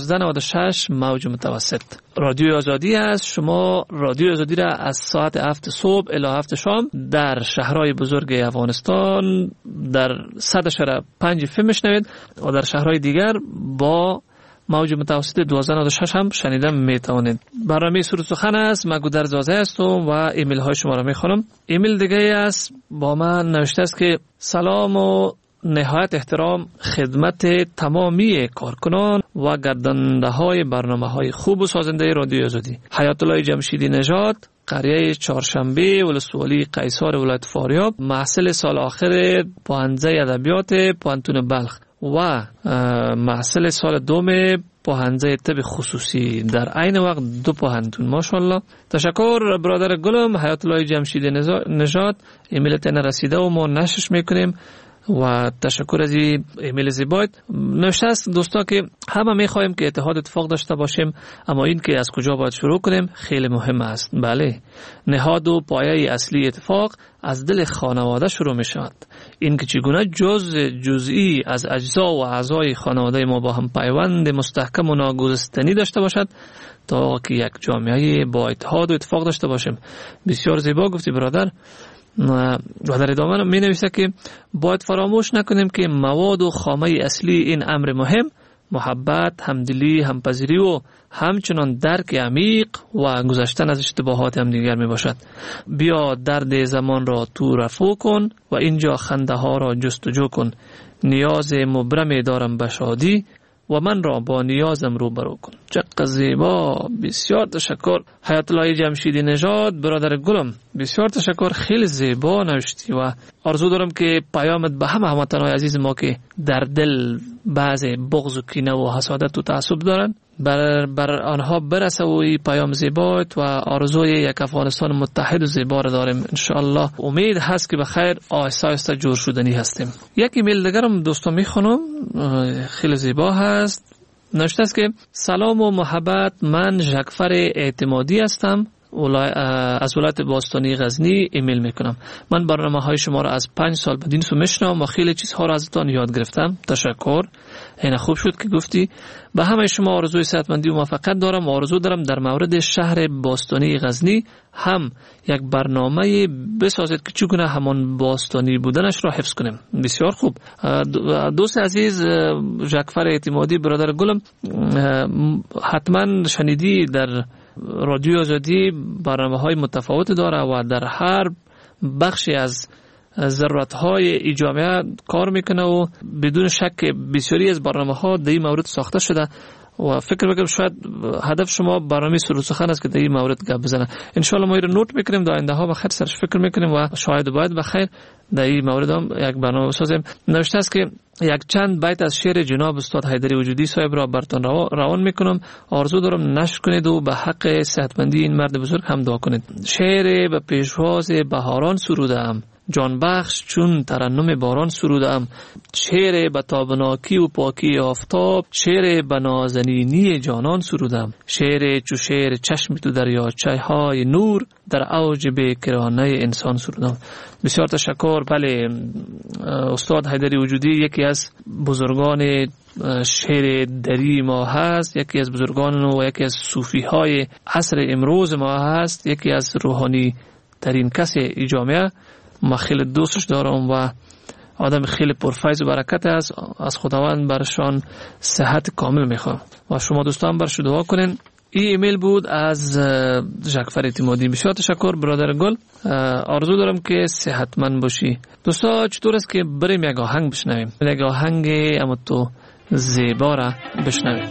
1296 موج متوسط رادیو آزادی است. شما رادیو آزادی را از ساعت 7 صبح الی 7 شام در شهرهای بزرگ افغانستان در 100.5 FM میشنوید و در شهرهای دیگر با موج متوسط 1296 هم شنیدن میتوانید. برنامه سر و سخن است. من گودر زازه هستم و ایمیل های شما را میخوانم. ایمیل دیگه است با من نوشته است که سلام و نهایت احترام خدمت تمامی کارکنان و گردنده های برنامه های خوب و سازنده رادیو آزادی. حیات الله جمشیدی نژاد، قریه چهارشنبه، ولسوالی قیصر ولایت فاریاب، محصل سال آخر پوهنځی ادبیات پوهنتون بلخ و محصل سال دوم پوهنځی طب خصوصی در عین وقت دو پوهنتون. ماشاءالله. تشکر برادر گلم حیات الله جمشیدی نژاد. ایمیلت نرسیده و ما نشرش میکنیم و تشکر از این ایمیل زیبایت. نوشته است دوستا که همه میخوایم که اتحاد اتفاق داشته باشیم، اما این که از کجا باید شروع کنیم خیلی مهم است. بله، نهاد و پایه اصلی اتفاق از دل خانواده شروع می شود. این که چگونه جزئی از اجزا و اعضای خانواده ما با هم پیوند مستحکم و ناگسستنی داشته باشد تا که یک جامعه با اتحاد و اتفاق داشته باشیم. بسیار زیبا گفتی برادر. و در ادامه می نویسه که باید فراموش نکنیم که مواد و خامه اصلی این امر مهم محبت، همدلی، همپذیری و همچنان درک عمیق و گذشتن از اشتباهات هم دیگر می باشد. بیا درد زمان را تو رفو کن و اینجا خنده ها را جستجو کن. نیاز مبرم دارم به شادی و من را با نیازم روبرو کن. چقدر زیبا. بسیار تشکر حیات الله جمشیدی نژاد برادر گلم. بسیار تشکر، خیلی زیبا نوشتی و آرزو دارم که پیامت به همه هموطنان عزیز ما که در دل بعض بغض و کینه و حسادت و تعصب دارن بر آنها برسه و این پیام زیبایت و آرزوی یک افغانستان متحد و زیبا را داریم. انشاءالله امید هست که به خیر آهسته آهسته جور شدنی هستیم. یک ایمیل دیگرم دوستان میخونم، خیلی زیبا هست. نوشته است که سلام و محبت، من ژکفر اعتمادی هستم از ولایت باستانی غزنی ایمیل میکنم. من برنامه های شما را از 5 سال بدین سو میشنوم و خیلی چیزها را ازتان یاد گرفتم. تشکر. این خوب شد که گفتی. به همه شما آرزوی صحتمندی و موفقیت دارم و آرزو دارم در مورد شهر باستانی غزنی هم یک برنامه بسازید که چگونه همان باستانی بودنش را حفظ کنیم. بسیار خوب. دوست عزیز ژکفر اعتمادی برادر گلم، حتما شنیدی در رادیو آزادی برنامه‌های متفاوت داره و در هر بخشی از ضرورت‌های ای جامعه کار میکنه و بدون شک بسیاری از برنامه‌ها در این مورد ساخته شده و فکر میکنم شاید هدف شما برنامه سر و سخن است که در این مورد گپ بزنه. ان شاء الله ما رو نوت میکنیم، در آینده ها بخیر سرش فکر میکنیم و شاید باید بخیر در این مورد هم یک برنامه بسازیم. نوشته است که یک چند بیت از شعر جناب استاد حیدری وجودی صاحب را براتون روان میکنم. آرزو دارم نشر کنید و به حق صحتمندی این مرد بزرگ هم دعا کنید. شعر به پیشواز بهاران سرودم، جان بخش چون ترنم باران سرودم. شعر به تابناکی و پاکی آفتاب، شعر به نازنینی جانان سرودم. شعر چو شعر چشم تو دریاچه های نور، در اوج بیکرانه انسان سرودم. بسیار تشکر. بله، استاد حیدری وجودی یکی از بزرگان شعر دری ما هست، یکی از بزرگان و یکی از صوفی های عصر امروز ما هست، یکی از روحانی ترین کسی ای جامعه. ما خیلی دوستش دارم و آدم خیلی پرفیض و برکت است. از خداوند برشان صحت کامل میخوام و شما دوستان برش دعا کنین. این ایمیل بود از ژکفر اعتمادی. بسیار تشکر برادر گل. آرزو دارم که صحتمند باشی. دوستا چطور است که بریم یک آهنگ بشنویم، یک آهنگ اما تو زیبا را بشنویم.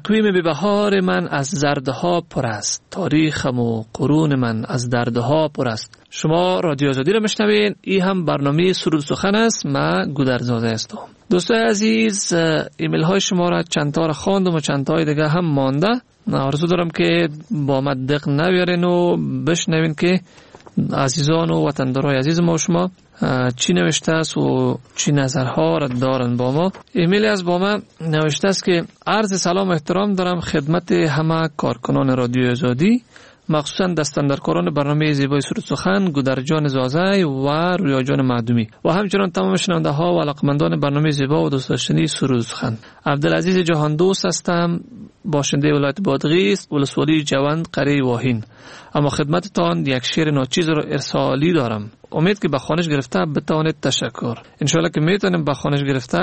تقویم بی‌بهار من از زردها پر است، تاریخم و قرون من از دردها پر است. شما رادیو آزادی رو میشنوین. این هم برنامه سرود سخن است. من گودرزاده هستم. دوستای عزیز، ایمیل های شما را چند تا را خواندم و چند تای دیگه هم مانده. آرزو دارم که با من دق نبیارین و بشنوین که عزیزان و وطندارای عزیز ما و شما چی نوشته است و چی نظرها را دارن با ما. ایمیلی از با ما نوشته است که عرض سلام و احترام دارم خدمت همه کارکنان رادیو آزادی، مخصوصا دستاندرکاران برنامه زیبای سرود سخن گودرجان زازای و رویاجان معدومی و همچنان تمام شنونده ها و علاقمندان برنامه زیبا و دوست داشتنی سرود سخن. عبدالعزیز جهان دوست هستم، باشنده ولایت بادغیس، ولسوالی جوند، قریه واهین. اما خدمتتان یک شعر ناچیز را ارسالی دارم. امید که به خوانش گرفته بتوانید تشکر. انشالله که میتونیم به خوانش گرفته.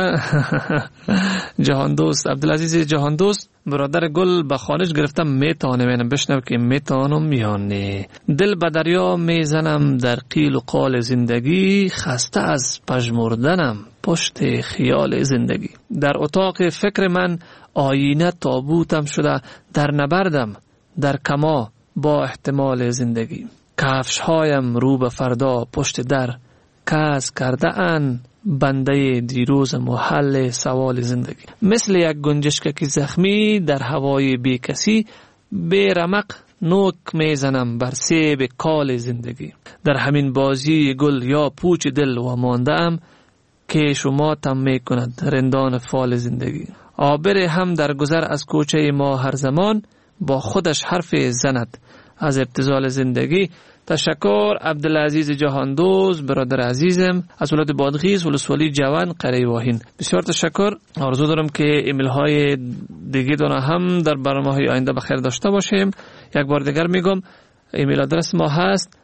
جهان دوست، عبدالعزیز جهان دوست، برادر گل به خوانش گرفته میتونه. بینم بشنو که میتونم میانه. دل به دریا میزنم در قیل و قال زندگی، خسته از پژمردنم پشت خیال زندگی. در اتاق فکر من آینه تابوتم شده، در نبردم در کما با احتمال زندگی. کفش هایم رو به فردا پشت در، کس کرده ان بنده دیروز محل سوال زندگی. مثل یک گنجشک زخمی در هوای بی کسی، بی رمق نوک میزنم بر سیب کال زندگی. در همین بازی گل یا پوچ دل و ماندم، که شما تم میکند رندان فال زندگی. عابر هم در گذر از کوچه ما هر زمان، با خودش حرف زند از ابتذال زندگی. تشکر عبدالعزیز جهان دوست، برادر عزیزم از ولایت بادغیس، ولسوالی جوان، قریه واهین. بسیار تشکر. آرزو دارم که ایمیل های دیگه دونه هم در برنامه‌های آینده بخیر داشته باشیم. یک بار دیگر میگم ایمیل آدرس ما هست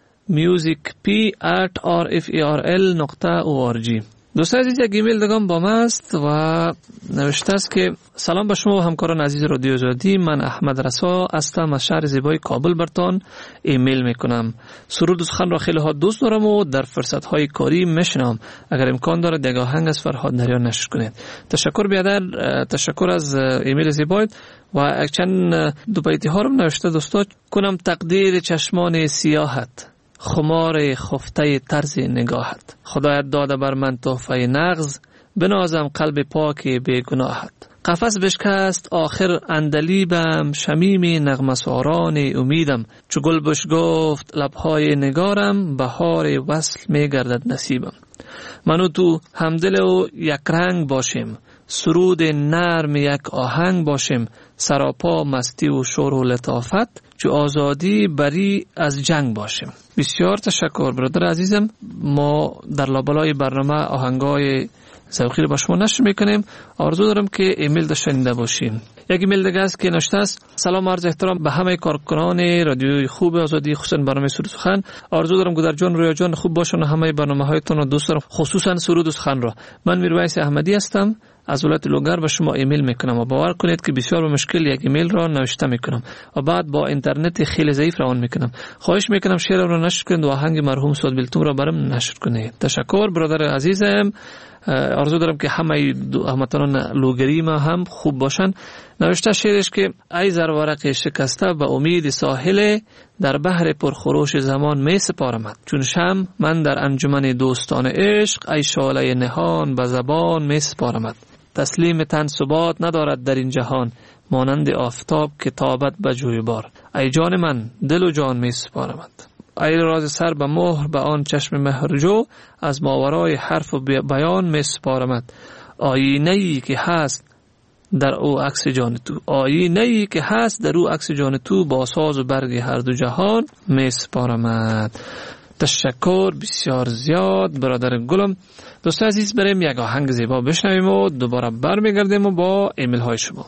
musicp@rferl.org. دوستان عزیز، یک ایمیل دیگه با ما است و نوشته است که سلام به شما و همکاران عزیز رادیو آزادی. من احمد رسا هستم، از شهر زیبای کابل برتان ایمیل میکنم. سرود سخن را خیلی ها دوست دارم و در فرصت های کاری میشنم. اگر امکان دارد یک آهنگ از فرهاد نریان نشر کنید. تشکر بیادر، تشکر از ایمیل زیبایت. و چند دو بیتی ها رو نوشته دوستا. کنم تقدیر چشمان سیاحت، خمار خفته طرز نگاهت. خدایت داده بر من تحفه نغز، بنازم قلب پاک بیگناهت. قفس بشکست آخر اندلیبم، شمیم نغمساران امیدم. چو گل بش گفت لبهای نگارم، بهار وصل میگردد نصیبم. منو تو همدل و یک رنگ باشیم، سرود نرم یک آهنگ باشیم. سراپا مستی و شور و لطافت، چو آزادی بری از جنگ باشیم. بسیار تشکر برادر عزیزم. ما در لابلای برنامه آهنگای ذوقی رو با شما نشر میکنیم. آرزو دارم که ایمیل داشته باشیم. یک ایمیل دیگه است که نوشته است: سلام عرض احترام به همه کارکنان رادیوی خوب آزادی، خصوصا برنامه سرود سخن. آرزو دارم گودرجان رویاجان خوب باشن و همه برنامه‌هایتون رو دوست دارم، خصوصا سرود سخن را. من میرویس احمدی هستم از ولایت لوگر به شما ایمیل میکنم و باور کنید که بسیار به مشکل یک ایمیل را نوشته میکنم و بعد با اینترنت خیلی ضعیف روان میکنم. خواهش میکنم شعر را نشر کنید و آهنگ مرحوم سعد بیلتون را برام نشر کنید. تشکر برادر عزیزم. آرزو دارم که همه هموطنان لوگری ما هم خوب باشن. نوشته شعرش که ای زرورق شکسته به امید ساحل، در بحر پرخروش زمان می سپارمت. چون شم من در انجمن دوستان عشق، ای شاله نهان به زبان می سپارمت. تسلیم تن ثبات ندارد در این جهان، مانند آفتاب که تابد به جویبار. ای جان من دل و جان می سپارمت. ای راز سر به مهر به آن چشم مهرجو، از ماورای حرف و بیان می سپارمت. آینه‌ای که هست در او عکس جان تو، آینه‌ای که هست در او عکس جان تو، با ساز و برگ هر دو جهان می سپارمت. تشکر بسیار زیاد برادر گلم. دوست عزیز، بریم یک آهنگ زیبا بشنویم و دوباره برمیگردیم و با ایمیل های شما.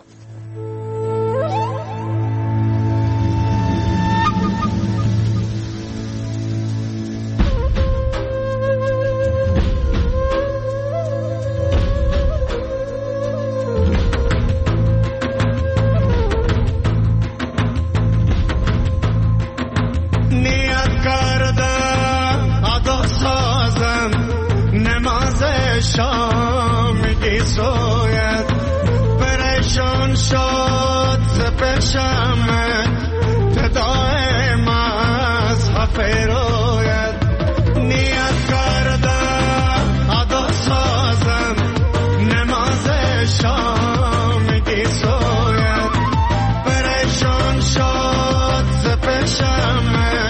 شامگی سوید پریشان شد بشم فدای مذهب رویت نیت کردم ادا سازم نماز شامگی سویت پریشان شد ز پیشم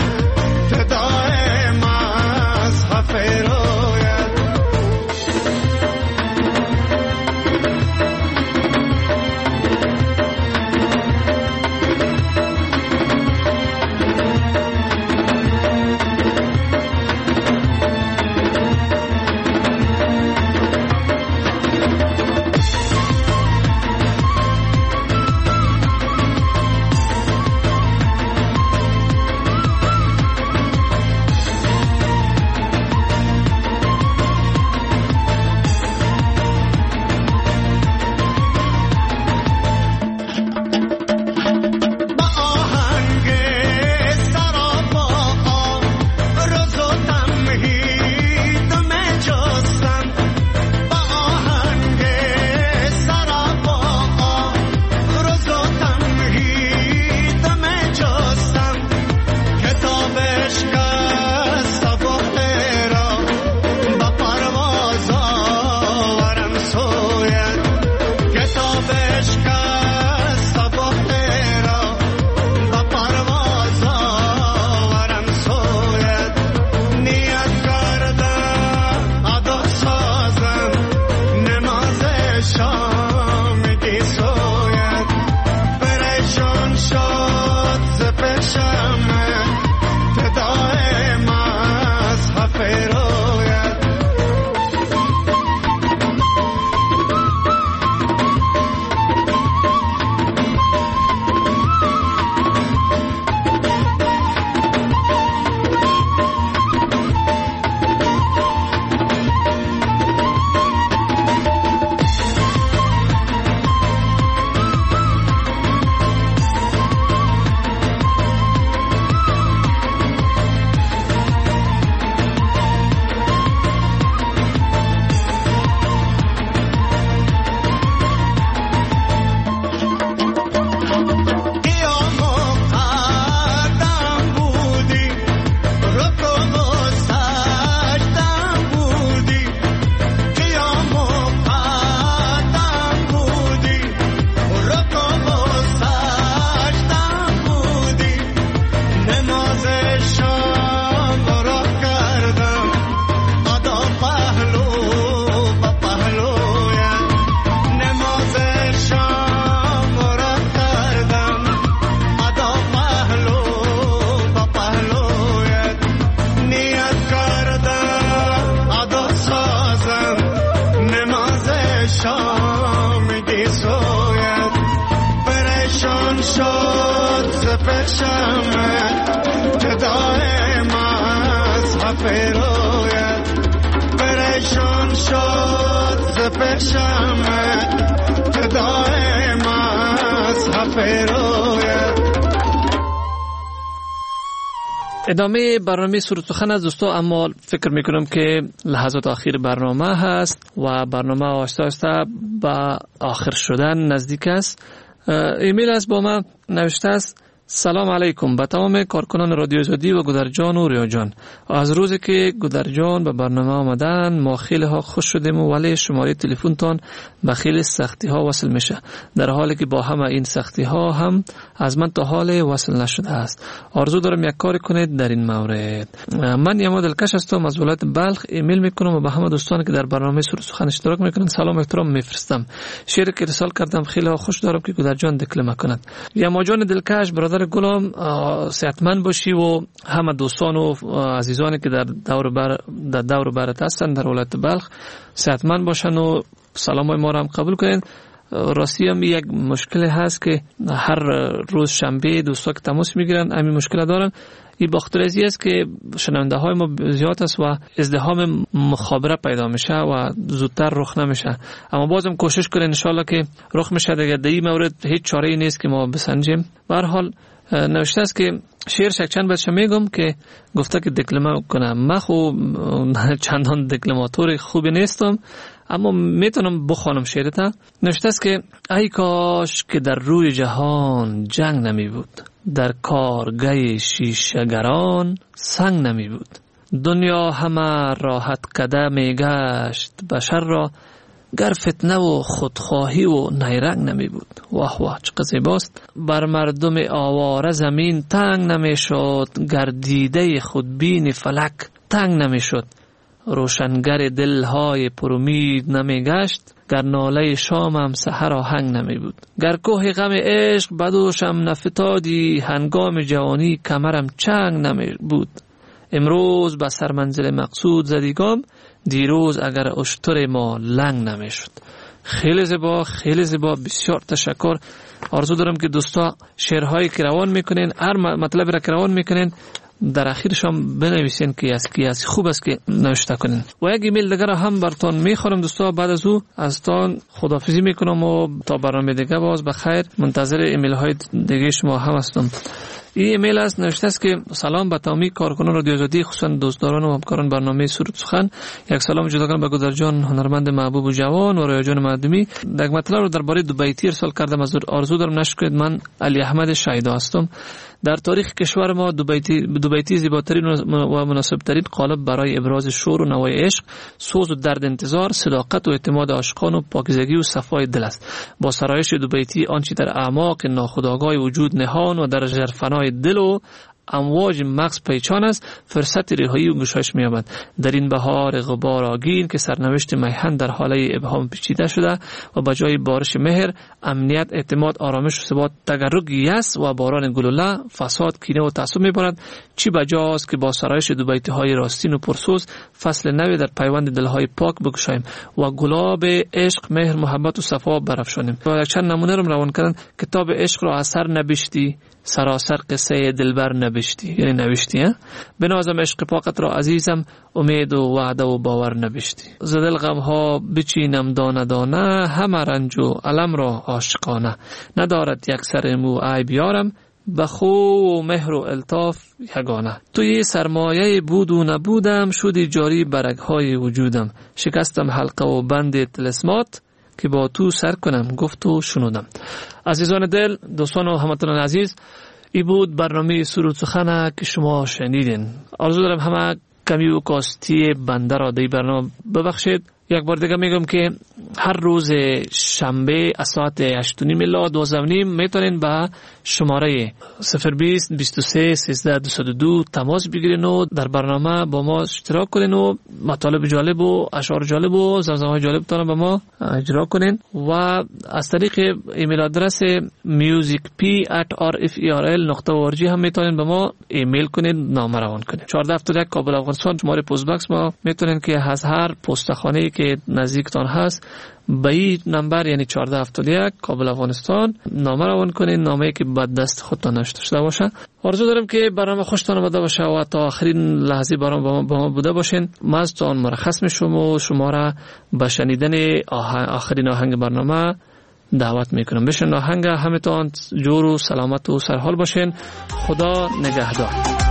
فدای مذهب رویت ادامه برنامه سرود سخن از دوستا، اما فکر میکنم که لحظات آخر برنامه هست و برنامه آهسته آهسته به آخر شدن نزدیک است. ایمیل از با ما نوشته است: سلام علیکم به تمام کارکنان رادیو آزادی و گودرجان و ریاجان. از روزی که گودرجان به برنامه آمدن ما خیلی ها خوش شدیم، ولی شماره تلفن تان به خیلی سختی ها وصل میشه، در حالی که با همه این سختی ها هم از من تا حال وصل نشده است. آرزو دارم یک کار کنید در این مورد. من یما دلکش هستم از ولایت بلخ. ایمیل میکنم و به همه دوستانی که در برنامه سرود سخن اشتراک میکنن سلام و احترام میفرستم. شعری که ارسال کردم خیلی ها خوش دارم که گودرجان دکلمه کند. یما جان دلکش برادر گلم، صحتمند باشی و همه دوستان و عزیزانی که در دور برت هستند در ولایت بلخ صحتمند باشن و سلامای ما را هم قبول کنین. راستی هم یک مشکل هست که هر روز شنبه دوستا که تماس میگیرن همین مشکل دارن. این بخاطر است که شنونده های ما زیاد است و ازدحام مخابره پیدا میشه و زودتر رخ نمیشه، اما بازم کوشش کنین ان شاء الله که رخ میشه. دیگه در این مورد هیچ چاره‌ای نیست که ما بسنجیم. به هر حال نوشته است که شعر چند بچه میگم که گفته که دکلمه کنم. من خب چندان دکلماتور خوبی نیستم، اما میتونم بخوانم شعرتا. نوشته است که ای کاش که در روی جهان جنگ نمی بود، در کارگاه شیشه‌گران سنگ نمی بود. دنیا همه راحت کده می گشت، بشر را گر فتنه و خودخواهی و نیرنگ نمی بود. واه واه چه زیباست. بر مردم آواره زمین تنگ نمی شد، گر دیده خودبین فلک تنگ نمی شد. روشنگر دلهای پرامید نمی گشت، گر ناله شامم سحر آهنگ نمی بود. گر کوه غم عشق بدوشم نفتادی، هنگام جوانی کمرم چنگ نمی بود. امروز به سر منزل مقصود زدیگام، دیروز اگر اشتر ما لنگ نمی شد. خیلی زیبا، خیلی زیبا. بسیار تشکر. آرزو دارم که دوستا شعرهایی که روان میکنین، هر مطلب را که روان میکنین، در اخیرش هم بنویسین که از خوب است که نوشته کنین. و یک ایمیل دیگر هم براتون میخورم دوستا. بعد از او از تان خداحافظی میکنم و تا برنامه دیگه باز بخیر. منتظر ایمیل های دیگه شما هم هستم. این ایمیل است، نوشته است که سلام به تمامی کارکنان رادیو آزادی، خصوصا دوستداران و همکاران برنامه سرود سخن. یک سلام جداگانه به گذر جان هنرمند محبوب و جوان و رویا جان مردمی. یک مطلب رو درباره دوبیتی ارسال کردم. از آرزو دارم نشر کنید. من علی احمد شایدا هستم. در تاریخ کشور ما دوبیتی زیباترین و مناسبترین قالب برای ابراز شور و نوای عشق، سوز و درد انتظار، صداقت و اعتماد عاشقان و پاکیزگی و صفای دل است. با سرایش دوبیتی آنچه در اعماق ناخودآگاه وجود نهان و در ژرفنای دل و امواج مغز پیچان است، فرصت رهایی و گشایش می‌یابد. در این بهار غبار آگین که سرنوشت میهن در حاله ابهام پیچیده شده و به جای بارش مهر، امنیت، اعتماد، آرامش و ثبات، تگرگ یأس و باران گلوله، فساد، کینه و تعصب می‌بارد. چی بجاست که با سرایش دوبیتی‌های راستین و پرسوز فصل نوی در پیوند دل‌های پاک بگشاییم و گلاب عشق، مهر، محبت و صفا برافشانیم. و چند نمونه رو روان کردن. کتاب عشق را اثر نبشتی، سراسر قصه دلبر نبشتی، یعنی نوشتی. بنازم عشق پاکت را عزیزم، امید و وعده و باور نبشتی. زدل غم ها بچینم دانه دانه، همه رنج و علم را عاشقانه. ندارد یک سر مو عیب یارم، بخو و مهر و الطاف یگانه. توی سرمایه بود و نبودم، شدی جاری برگهای وجودم. شکستم حلقه و بند طلسمات، که با تو سر کنم گفت و شنودم. عزیزان دل، دوستان و هموطنان عزیز، این بود برنامه سرود سخن که شما شنیدین. آرزو دارم همه کمی و کاستی بنده را در برنامه ببخشید. یک بار دیگه میگم که هر روز شنبه از ساعت 8:30 الی 12:30 میتونین با شماره 020 23 13 202 تماس بگیرین و در برنامه با ما اشتراک کنین و مطالب جالب و اشعار جالب و زمزمه‌های جالب تون با ما اجرا کنین. و از طریق ایمیل آدرس musicp@rferl.org هم میتونین به ما ایمیل کنین، نامه روان کنین. 1471 کابل افغانستان، شماره پست باکس ما میتونین که از هر پستخانه‌ای که نزدیکتان هست به این نمبر، یعنی 1471 کابل افغانستان، نامه روان کنین، نامه‌ای که به دست خودتان نوشته شده باشه. آرزو دارم که برنامه خوشتان آمده باشه و تا آخرین لحظه با ما بوده باشین. من از تان مرخص میشم و شما را به شنیدن آخرین آهنگ برنامه دعوت میکنم. بشین آهنگ، همتان جور و سلامت و سرحال باشین. خدا نگهدار.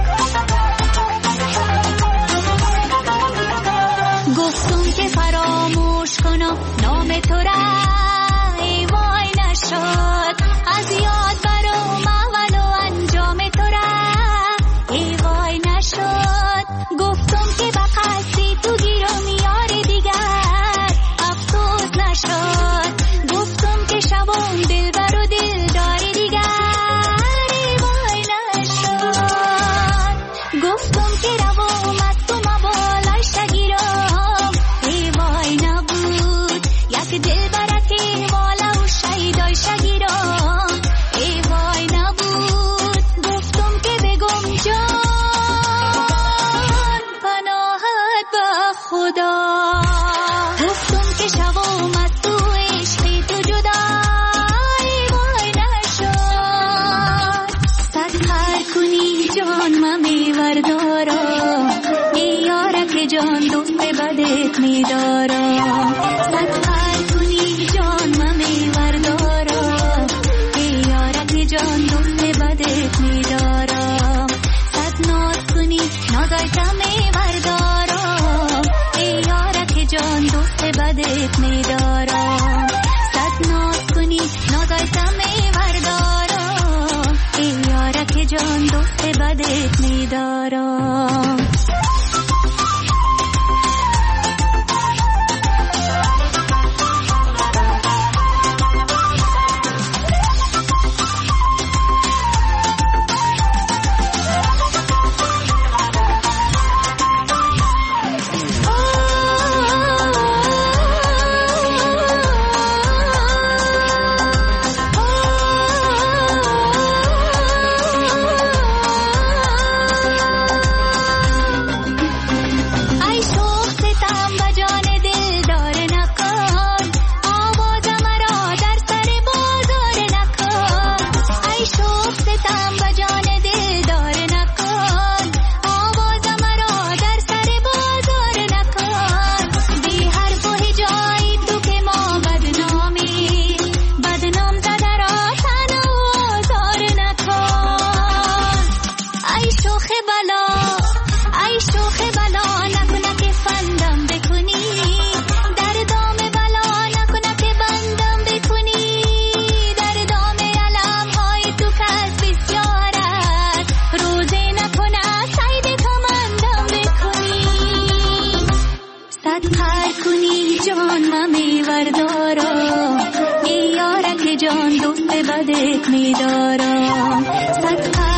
گفتم که فراموش کنم نام تو را، ای وای نشد از یاد برام اول و انجام تو را، ای وای نشد. گفتم که به قصدی تو گیرم یار دیگر، افسوس نشد. گفتم که شبم دل بر و دل داری دیگر، ای وای نشد. گفتم که روام از تو مبالای شگیرم، ای وای نبود. یک دل برکی والا و شیدای شگیرم، ای وای نبود. گفتم که بگم جان پناهت به خدا، گفتم که شوام از تو عشقی تو جدا، ای وای نشد. صد خر کنی جان ممی وردارم، ای یارک جان دوست بدت میدارم. صد خر کنی جان ممی وردارم، ای یارک جان دوست بدت میدارم. صد ناز کنی نازای کمی وردارم، ای یارک جان دوست بدت بدت میدارم صد ناز کنی نازایتم میوردارم ای یارک جان دوست بدت میدارم جان دوست بدت میدارم